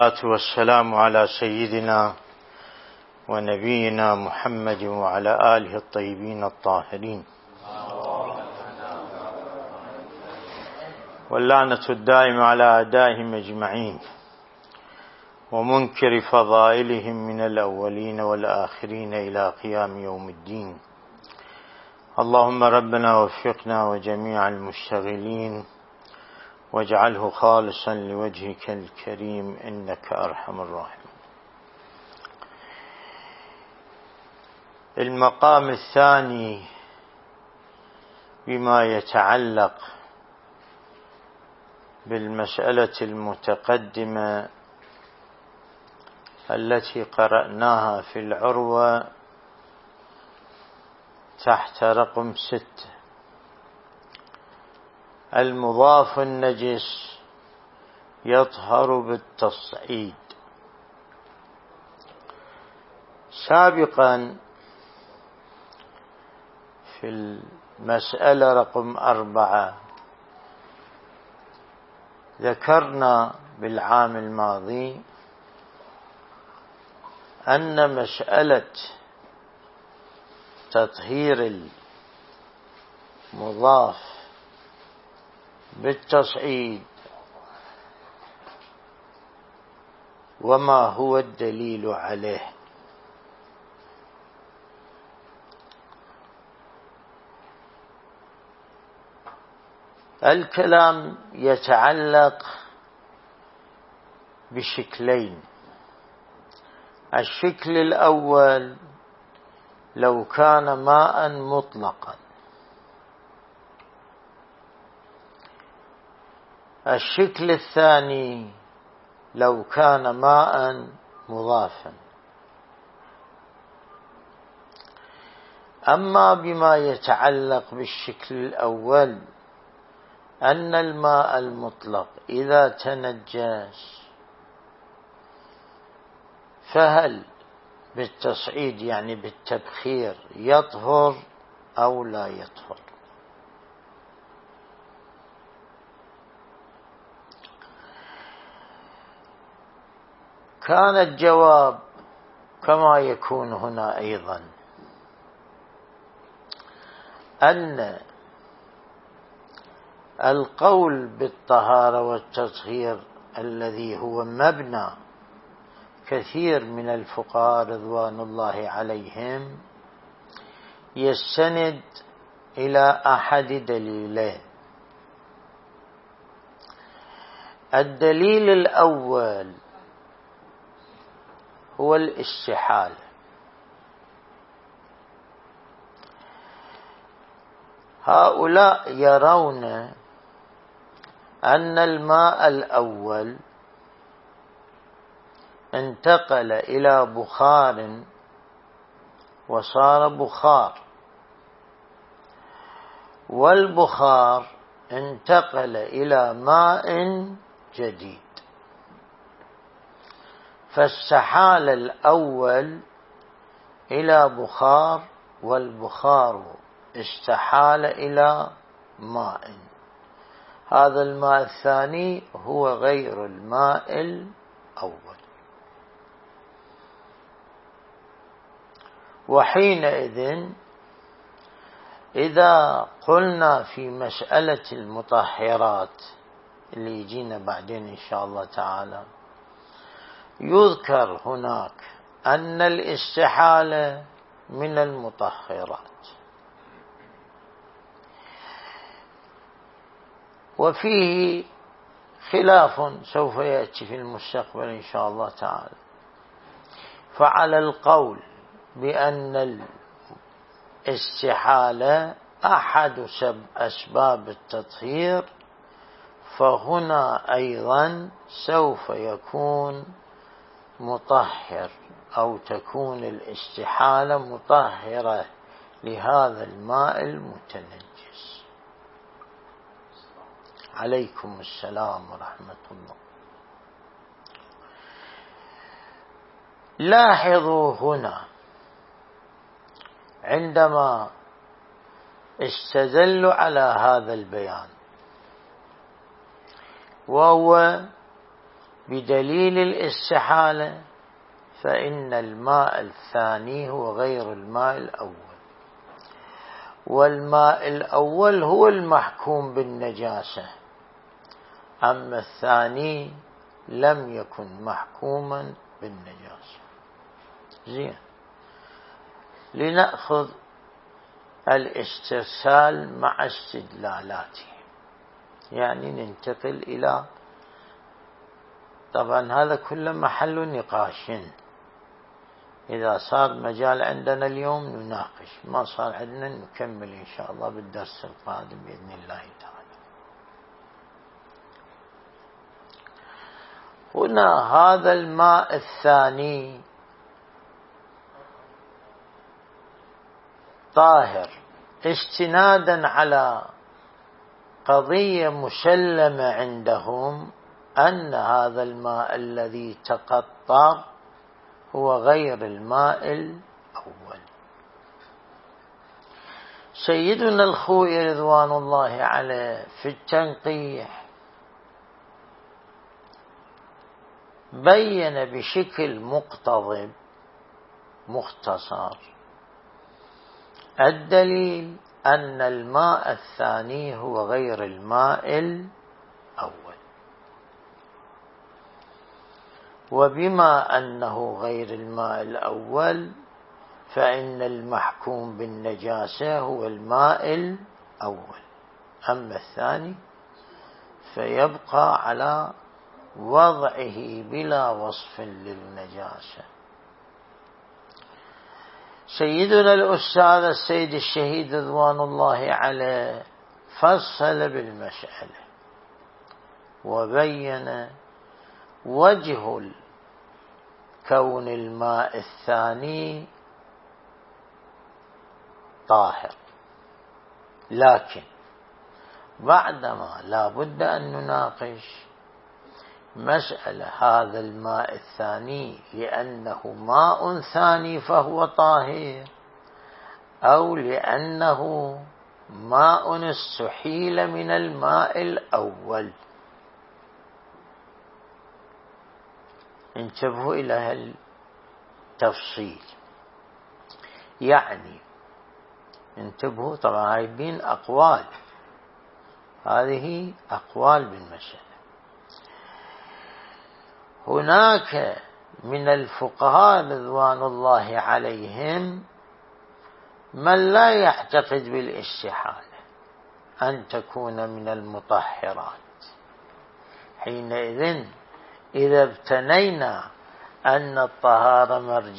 والسلام على سيدنا ونبينا محمد وعلى آله الطيبين الطاهرين، واللعنة الدائمة على أعدائهم أجمعين، ومنكر فضائلهم من الأولين والآخرين إلى قيام يوم الدين. اللهم ربنا وفقنا وجميع المشتغلين واجعله خالصا لوجهك الكريم إنك أرحم الراحمين. المقام الثاني بما يتعلق بالمسألة المتقدمة التي قرأناها في العروة تحت رقم 6: المضاف النجس يطهر بالتصعيد. سابقا في المسألة رقم 4 ذكرنا بالعام الماضي أن مسألة تطهير المضاف بالتصعيد وما هو الدليل عليه. الكلام يتعلق بشكلين: الشكل الأول لو كان ماء مطلقا، الشكل الثاني لو كان ماء مضافا. أما بما يتعلق بالشكل الأول أن الماء المطلق إذا تنجس فهل بالتصعيد يعني بالتبخير يطهر أو لا يطهر؟ كان الجواب كما يكون هنا أيضا أن القول بالطهارة والتطهير الذي هو مبنى كثير من الفقهاء رضوان الله عليهم يستند إلى أحد دليلين. الدليل الأول هو الاستحالة. هؤلاء يرون أن الماء الأول انتقل إلى بخار وصار بخار، والبخار انتقل إلى ماء جديد، فاستحال الأول إلى بخار والبخار استحال إلى ماء. هذا الماء الثاني هو غير الماء الأول. وحينئذ إذا قلنا في مسألة المطهرات اللي يجينا بعدين إن شاء الله تعالى، يذكر هناك أن الاستحالة من المطهرات، وفيه خلاف سوف يأتي في المستقبل إن شاء الله تعالى. فعلى القول بأن الاستحالة أحد أسباب التطهير، فهنا أيضا سوف يكون مطهر أو تكون الاستحالة مطهرة لهذا الماء المتنجس. عليكم السلام ورحمة الله. لاحظوا هنا عندما استدلوا على هذا البيان، وهو بدليل الاستحالة فإن الماء الثاني هو غير الماء الأول، والماء الأول هو المحكوم بالنجاسة، أما الثاني لم يكن محكوما بالنجاسة. زين، لنأخذ الاسترسال مع استدلالاته، يعني ننتقل إلى، طبعا هذا كله محل نقاش، إذا صار مجال عندنا اليوم نناقش، ما صار عندنا نكمل إن شاء الله بالدرس القادم بإذن الله تعالى. هنا هذا الماء الثاني طاهر استنادا على قضية مسلمة عندهم، أن هذا الماء الذي تقطر هو غير الماء الأول. سيدنا الخوئي رضوان الله عليه في التنقيح بين بشكل مقتضب مختصر الدليل أن الماء الثاني هو غير الماء الأول، وبما أنه غير الماء الأول فإن المحكوم بالنجاسة هو الماء الأول، أما الثاني فيبقى على وضعه بلا وصف للنجاسة. سيدنا الأستاذ السيد الشهيد رضوان الله عليه فصل بالمسألة وبين وجه كون الماء الثاني طاهر، لكن بعدما لا بد أن نناقش مسألة هذا الماء الثاني لأنه ماء ثاني فهو طاهر، أو لأنه ماء استحيل من الماء الأول. انتبهوا إلى التفصيل، يعني انتبهوا، طبعا هايبين أقوال، هذه أقوال بالمسألة. هناك من الفقهاء رضوان الله عليهم من لا يعتقد بالاستحالة أن تكون من المطهرات. حينئذ إذا ابتنينا أن الطهارة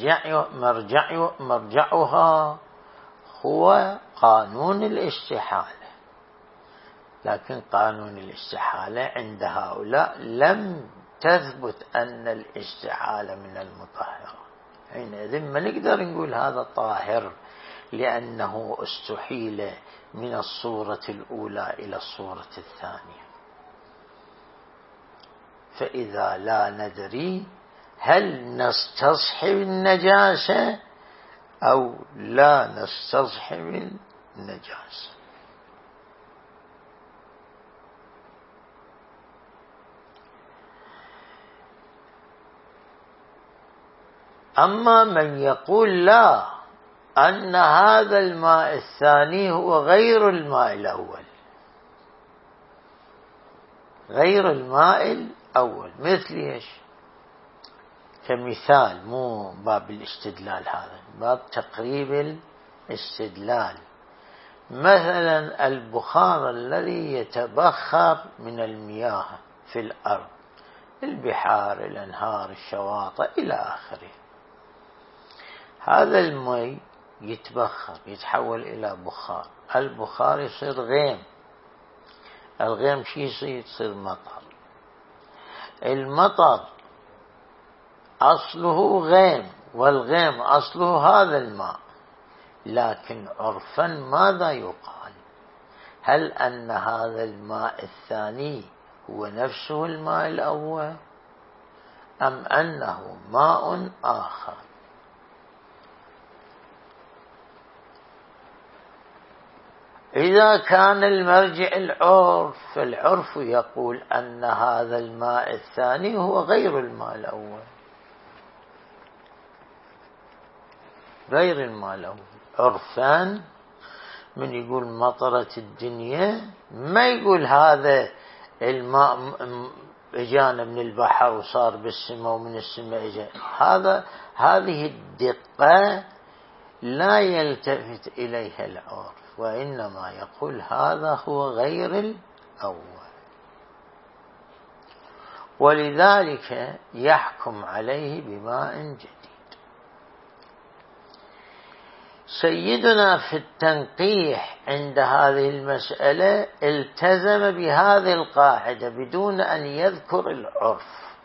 مرجعها هو قانون الاستحالة، لكن قانون الاستحالة عند هؤلاء لم تثبت أن الاستحالة من المطهرة. حينئذ ما نقدر نقول هذا طاهر لأنه استحيل من الصورة الأولى إلى الصورة الثانية. فإذا لا ندري هل نستصحب النجاسة أو لا نستصحب النجاسة. أما من يقول لا، أن هذا الماء الثاني هو غير الماء الأول، غير الماء الأول، مثل إيش؟ كمثال، مو باب الاستدلال، هذا باب تقريب الاستدلال. مثلا البخار الذي يتبخر من المياه في الأرض، البحار، الأنهار، الشواطئ إلى آخره، هذا الماء يتبخر يتحول إلى بخار، البخار يصير غيم، الغيم شي يصير مطر، المطر أصله غيم والغيم أصله هذا الماء، لكن عرفا ماذا يقال؟ هل أن هذا الماء الثاني هو نفسه الماء الأول أم أنه ماء آخر؟ إذا كان المرجع العرف، فالعرف يقول أن هذا الماء الثاني هو غير الماء الأول، غير الماء الأول. عرفان من يقول مطرت الدنيا ما يقول هذا الماء اجانا من البحر وصار بالسماء ومن السماء اجا. هذه الدقة لا يلتفت إليها العرف، وإنما يقول هذا هو غير الأول، ولذلك يحكم عليه بماء جديد. سيدنا في التنقيح عند هذه المسألة التزم بهذه القاعدة بدون أن يذكر العرف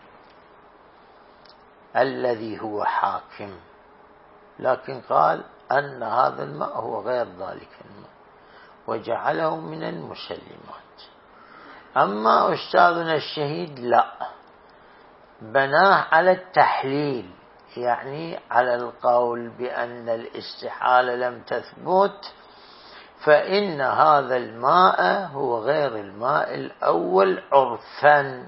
الذي هو حاكم، لكن قال أن هذا الماء هو غير ذلك الماء وجعله من المسلمات. أما أستاذنا الشهيد لا، بناه على التحليل، يعني على القول بأن الاستحالة لم تثبت، فإن هذا الماء هو غير الماء الأول عرفا،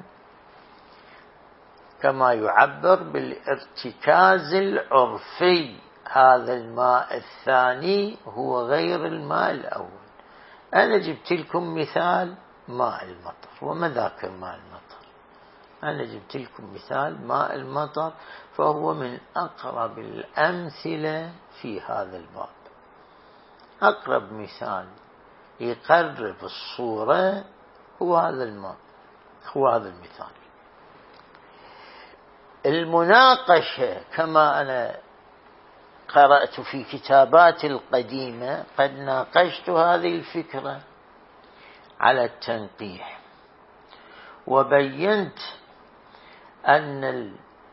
كما يعبر بالارتكاز العرفي. هذا الماء الثاني هو غير الماء الأول. أنا جبت لكم مثال ماء المطر، وما ذاك ماء المطر؟ أنا جبت لكم مثال ماء المطر، فهو من أقرب الأمثلة في هذا الباب. أقرب مثال يقرب الصورة هو هذا الماء، هو هذا المثال. المناقشة كما أنا قرأت في كتاباتي القديمة قد ناقشت هذه الفكرة على التنقيح، وبينت أن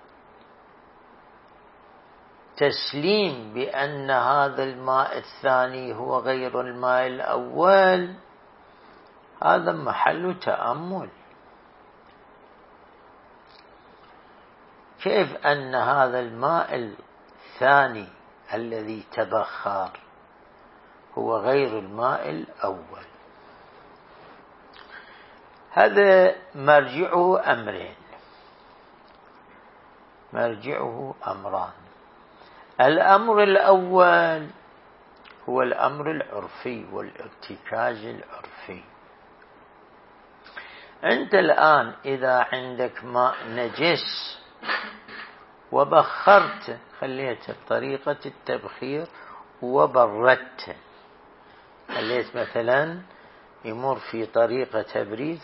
التسليم بأن هذا الماء الثاني هو غير الماء الأول هذا محل تأمل. كيف أن هذا الماء الثاني الذي تبخر هو غير الماء الأول؟ هذا مرجعه أمرين، مرجعه أمران. الأمر الأول هو الأمر العرفي والارتكاز العرفي. أنت الآن إذا عندك ماء نجس وبخرت، خليته بطريقة التبخير وبردته، خليت مثلا يمر في طريقة تبريد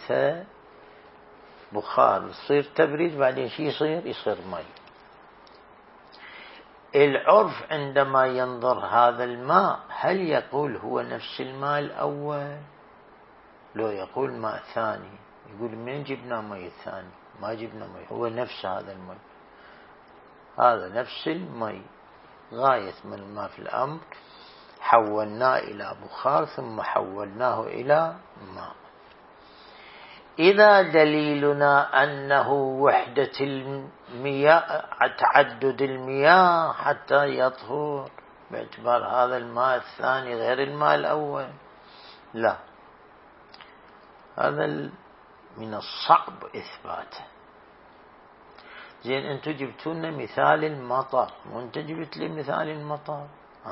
فبخار يصير تبريد، بعدين شي يصير مي. العرف عندما ينظر هذا الماء هل يقول هو نفس الماء الأول؟ لو يقول ماء ثاني يقول من جبنا مي ثاني؟ ما جبنا مي، هو نفس هذا المي، هذا نفس المي. غاية من الماء في الأمر حولناه إلى بخار ثم حولناه إلى ماء. إذا دليلنا أنه وحدة المياه، تعدد المياه حتى يطهر، باعتبار هذا الماء الثاني غير الماء الأول، لا، هذا من الصعب إثباته. زين أنتوا جبتونا مثال المطر، وأنت جبت لي مثال المطر.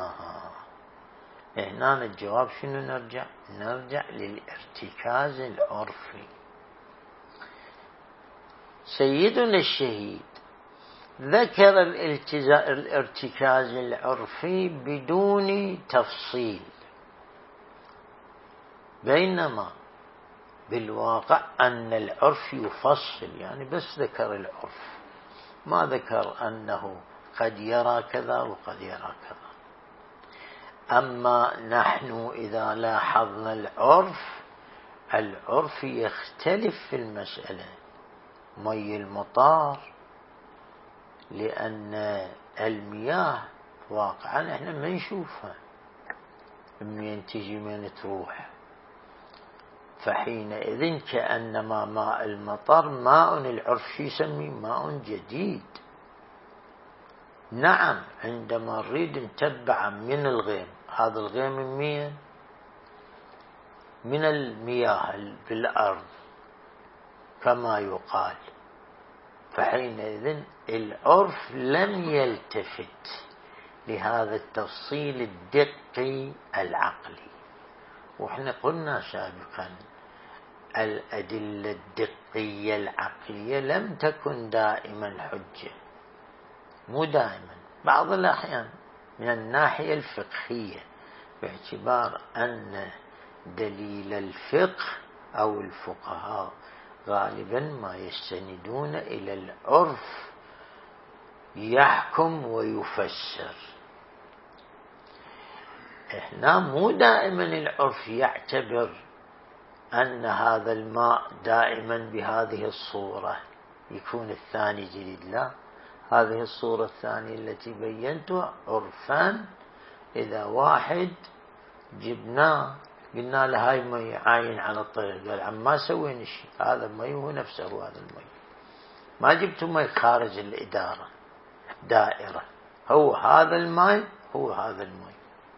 هنا الجواب شنو؟ نرجع للارتكاز العرفي. سيدنا الشهيد ذكر الارتكاز العرفي بدون تفصيل، بينما بالواقع أن العرف يفصل، يعني بس ذكر العرف، ما ذكر أنه قد يرى كذا وقد يرى كذا. أما نحن إذا لاحظنا العرف يختلف في المسألة. مي المطار، لأن المياه واقعا احنا ما نشوفها من تجي من تروح، فحينئذ كأنما ماء المطر ماء العرف شو يسميه؟ ماء جديد. نعم، عندما نريد نتبع من الغيم، هذا الغيم من مين؟ من المياه في الأرض كما يقال، فحينئذ العرف لم يلتفت لهذا التفصيل الدقي العقلي. وإحنا قلنا سابقا الأدلة الدقية العقلية لم تكن دائما حجة، مو دائما، بعض الأحيان من الناحية الفقهية، باعتبار أن دليل الفقه أو الفقهاء غالبا ما يستندون إلى العرف يحكم ويفسر. إحنا مو دائما العرف يعتبر أن هذا الماء دائما بهذه الصورة يكون الثاني جديد، لا، هذه الصورة الثانية التي بينتها عرفان. إذا واحد جبناه قلنا له هاي مي عاين على الطريق، قال عم ما سوينا شيء، هذا المي هو نفسه هذا المي، ما جبت مي خارج الإدارة دائرة، هو هذا المي هو هذا المي.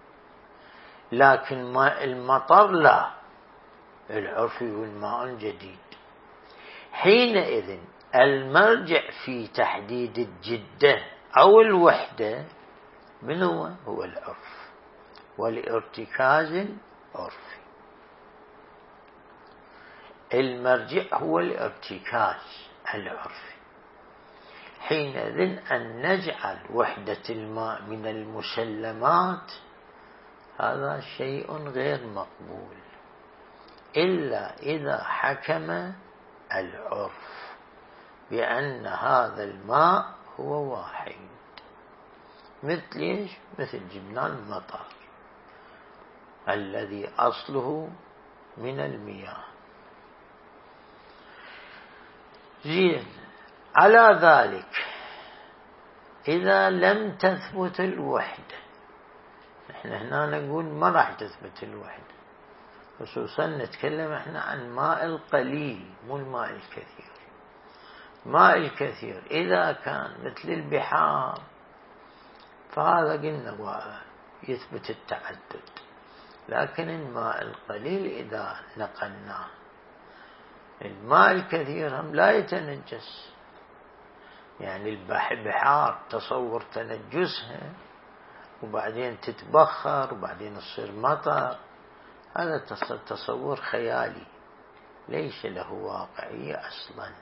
لكن ماء المطر لا، العرف يقول ماء جديد. حينئذ المرجع في تحديد الجدة أو الوحدة من هو العرف والارتكاز العرفي. المرجع هو الارتكاز العرفي. حينئذ أن نجعل وحدة الماء من المسلمات هذا شيء غير مقبول إلا إذا حكم العرف بأن هذا الماء هو واحد. مثل إيش؟ مثل جبنا المطر الذي أصله من المياه. زين، على ذلك إذا لم تثبت الوحدة، نحن هنا نقول ما راح تثبت الوحدة، خصوصا نتكلم احنا عن ماء القليل مو الماء الكثير. ماء الكثير إذا كان مثل البحار فهذا قلنا يثبت التعدد، لكن الماء القليل إذا نقلناه، الماء الكثير هم لا يتنجس. يعني البحار تصور تنجسها وبعدين تتبخر وبعدين تصير مطر، هذا تصور خيالي ليس له واقعية أصلا.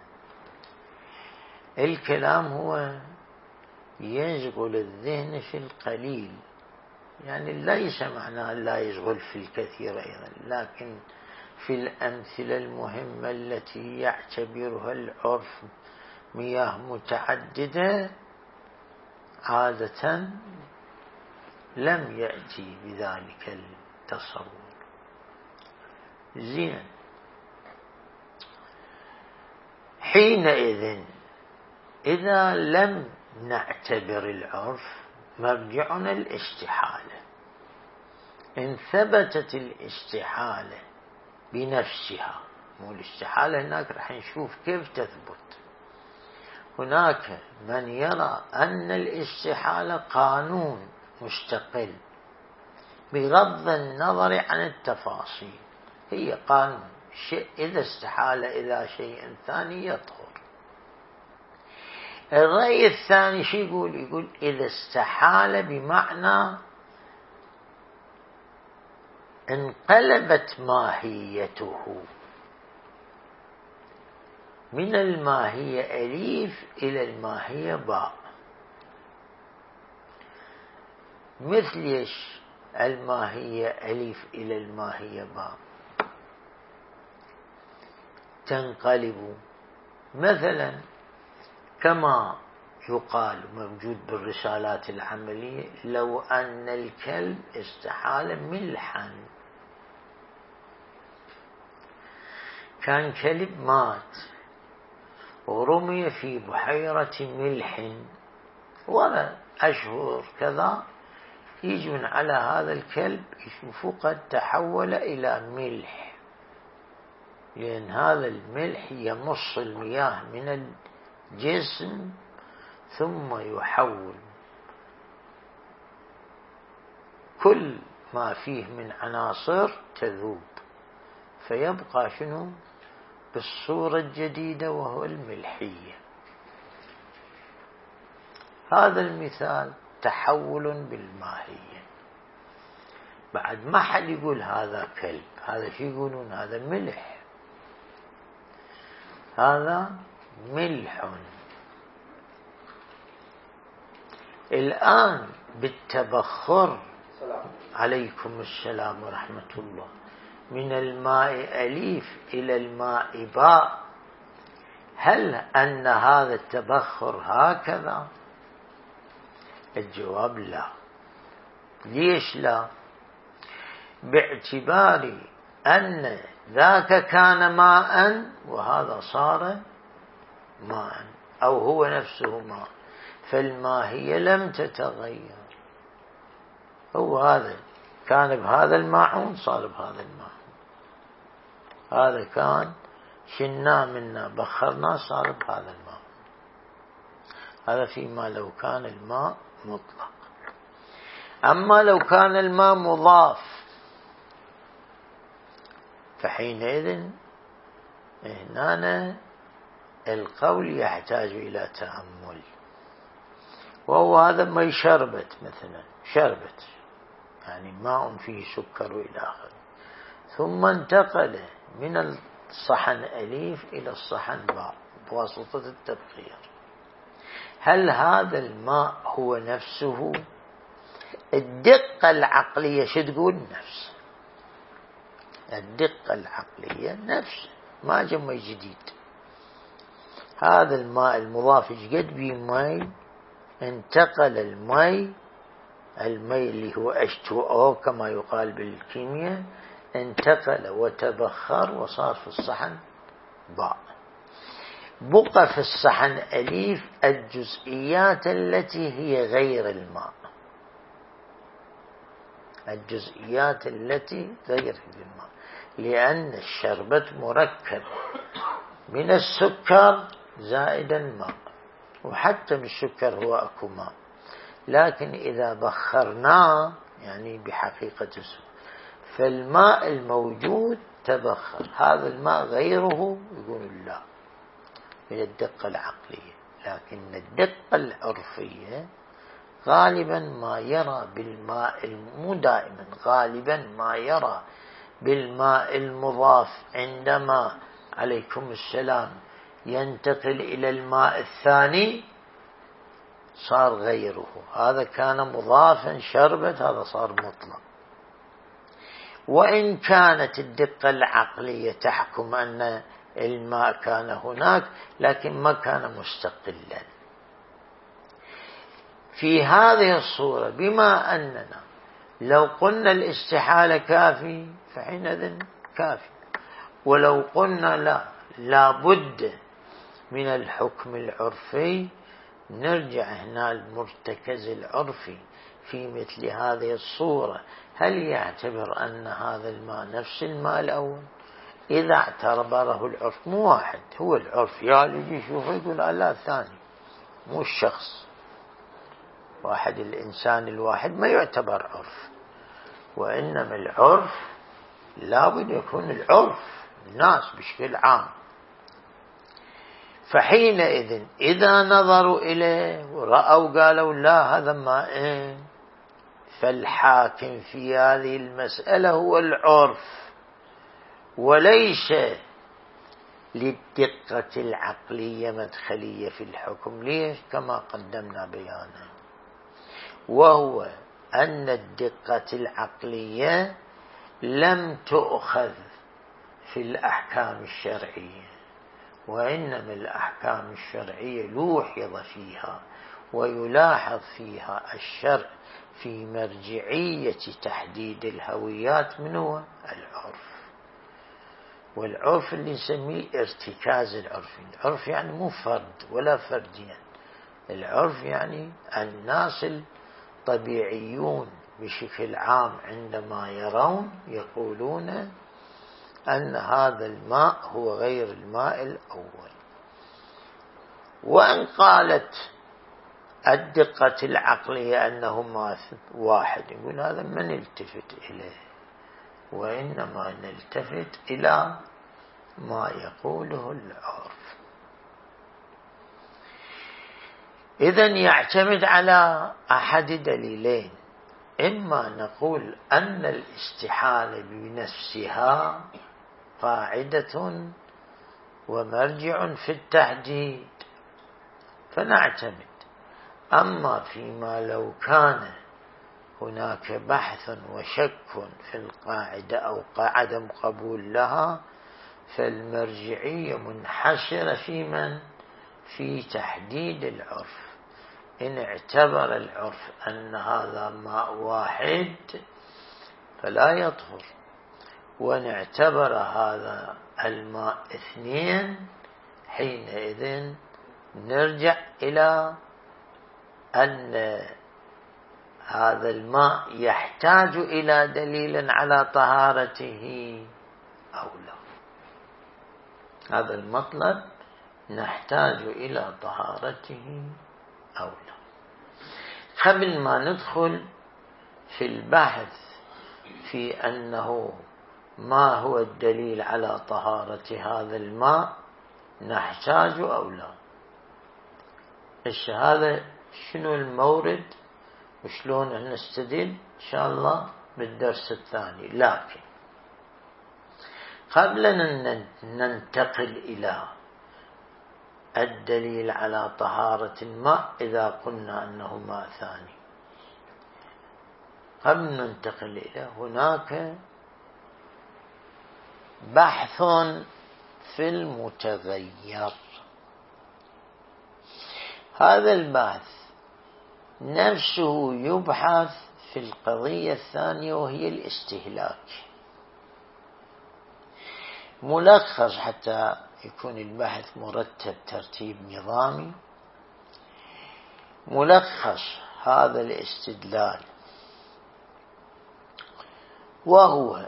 الكلام هو يشغل الذهن في القليل، يعني ليس معناه لا يشغل في الكثير أيضا، لكن في الأمثلة المهمة التي يعتبرها العرف مياه متعددة عادة لم يأتي بذلك التصور. زين، حينئذ إذا لم نعتبر العرف مرجعنا الاستحالة. إن ثبتت الاستحالة بنفسها، مو الاستحالة هناك رح نشوف كيف تثبت. هناك من يرى أن الاستحالة قانون مستقل بغض النظر عن التفاصيل، هي قانون شيء إذا استحال إلى شيء ثاني يطهر. الرأي الثاني شو يقول؟ يقول إذا استحال بمعنى انقلبت ماهيته من الماهية أليف إلى الماهية باء. مثل إيش الماهية أليف إلى الماهية باء؟ تنقلب مثلا كما يقال موجود بالرسالات العملية، لو أن الكلب استحال ملحا، كان كلب مات ورمي في بحيرة ملح ولا أشهر كذا، يجون على هذا الكلب يشوفوا قد تحول إلى ملح، لأن هذا الملح يمص المياه من الجسم ثم يحول كل ما فيه من عناصر تذوب فيبقى شنو؟ بالصورة الجديدة وهو الملحية. هذا المثال تحول بالماهية. بعد ما حد يقول هذا كلب، هذا شو يقولون؟ هذا ملح، هذا ملح. الآن بالتبخر، عليكم السلام ورحمة الله، من الماء أليف إلى الماء باء، هل أن هذا التبخر هكذا؟ الجواب لا. ليش لا؟ باعتبار أن ذاك كان ماء وهذا صار ماء، أو هو نفسه ماء، فالماهية لم تتغير. هو هذا كان بهذا الماعون صار بهذا الماعون، هذا كان شلناه منا بخرناه صار بهذا الماء. هذا فيما لو كان الماء مطلق. أما لو كان الماء مضاف فحينئذ هنا القول يحتاج إلى تأمل. وهو هذا ما شربت مثلا، شربت يعني ماء فيه سكر إلى آخره، ثم انتقل من الصحن أليف إلى الصحن باء بواسطة التبخير. هل هذا الماء هو نفسه؟ الدقة العقلية شو تقول؟ نفس. الدقة العقلية نفس، ما جمع جديد. هذا الماء المضاف قد بيه مي، انتقل المي اللي هو H2O كما يقال بالكيمياء، انتقل وتبخر وصار في الصحن باء. بقى في الصحن أليف الجزئيات التي هي غير الماء، الجزئيات التي غير الماء، لأن الشربت مركب من السكر زائدا ماء، وحتى بالسكر هو أكو ماء، لكن إذا بخرناه يعني بحقيقة السكر فالماء الموجود تبخر. هذا الماء غيره يقول لا، من الدقة العقلية. لكن الدقة العرفية غالبا ما يرى بالماء، مو دائما، غالبا ما يرى بالماء المضاف عندما عليكم السلام ينتقل إلى الماء الثاني صار غيره. هذا كان مضافا شربت، هذا صار مطلق. وإن كانت الدقة العقلية تحكم أن الماء كان هناك، لكن ما كان مستقلا. في هذه الصورة بما أننا لو قلنا الاستحالة كافي فحينئذ كافي، ولو قلنا لا بد من الحكم العرفي نرجع هنا المرتكز العرفي في مثل هذه الصورة. هل يعتبر أن هذا الماء نفس الماء الأول؟ إذا اعتبره العرف، مو واحد، هو العرف يجي يشوفه يقول لا الثاني، مو الشخص واحد، الإنسان الواحد ما يعتبر عرف، وإنما العرف لابد يكون العرف الناس بشكل عام. فحينئذ إذا نظروا إليه ورأوا قالوا لا هذا ماء، فالحاكم في هذه المسألة هو العرف، وليس للدقة العقلية مدخلية في الحكم. ليش؟ كما قدمنا بيانا، وهو أن الدقة العقلية لم تؤخذ في الأحكام الشرعية، وإنما الأحكام الشرعية لوحظ فيها ويلاحظ فيها الشرع في مرجعية تحديد الهويات. من هو؟ العرف. والعرف اللي نسميه ارتكاز العرف. العرف يعني مو فرد ولا فردين، العرف يعني الناس الطبيعيون بشكل عام عندما يرون يقولون أن هذا الماء هو غير الماء الأول. وإن قالت الدقة العقلية أنهما واحد، يقول هذا من التفت إليه، وإنما نلتفت إلى ما يقوله العرف. إذن يعتمد على أحد دليلين: إما نقول أن الاستحالة بنفسها قاعدة ومرجع في التحديد فنعتمد، أما فيما لو كان هناك بحث وشك في القاعدة أو عدم قبول لها فالمرجعية منحشرة في من؟ في تحديد العرف. إن اعتبر العرف أن هذا ماء واحد فلا يطهر، وإن اعتبر هذا الماء اثنين حينئذ نرجع إلى أن هذا الماء يحتاج إلى دليل على طهارته أو لا. هذا المطلب نحتاج إلى طهارته أو لا. قبل ما ندخل في البحث في أنه ما هو الدليل على طهارة هذا الماء نحتاج أو لا، هذا شنو المورد وشلون نستدل إن شاء الله بالدرس الثاني. لكن قبل أن ننتقل إلى الدليل على طهارة الماء إذا قلنا أنه ماء ثاني، قبل ننتقل إلى هناك بحث في المتغير. هذا البحث نفسه يبحث في القضية الثانية وهي الاستهلاك. ملخص حتى يكون البحث مرتب ترتيب نظامي. ملخص هذا الاستدلال وهو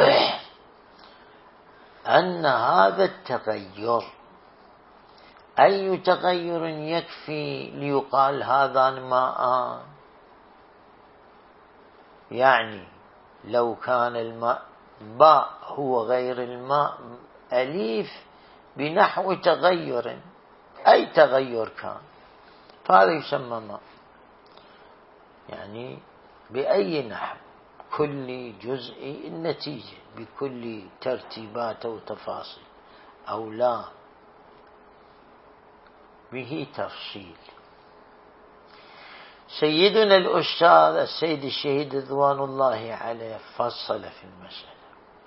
أن هذا التغير أي تغير يكفي ليقال هذان ماء؟ يعني لو كان الماء باء هو غير الماء أليف بنحو تغير، أي تغير كان فهذا يسمى ماء، يعني بأي نحو، كل جزء النتيجة بكل ترتيبات وتفاصيل أو لا به تفصيل. سيدنا الأستاذ السيد الشهيد رضوان الله عليه فصل في المسألة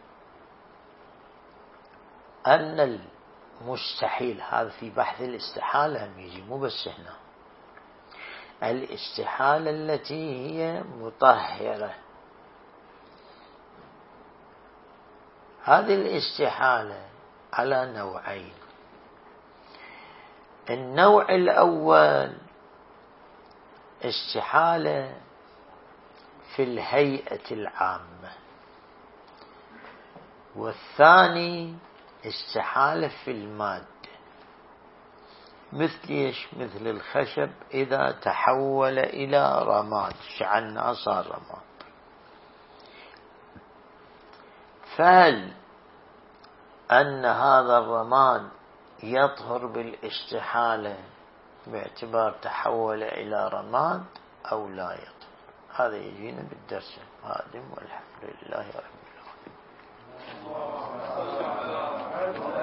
أن المستحيل، هذا في بحث الاستحالة يجي مو بس هنا، الاستحالة التي هي مطهرة. هذه الاستحالة على نوعين: النوع الأول استحالة في الهيئة العامة، والثاني استحالة في المادة. مثل ايش؟ مثل الخشب إذا تحول إلى رماد، شعلنا صار رماد، فهل أن هذا الرماد يطهر بالاستحالة باعتبار تحول إلى رماد أو لا يطهر؟ هذا يجينا بالدرس القادم، والحمد لله رب العالمين.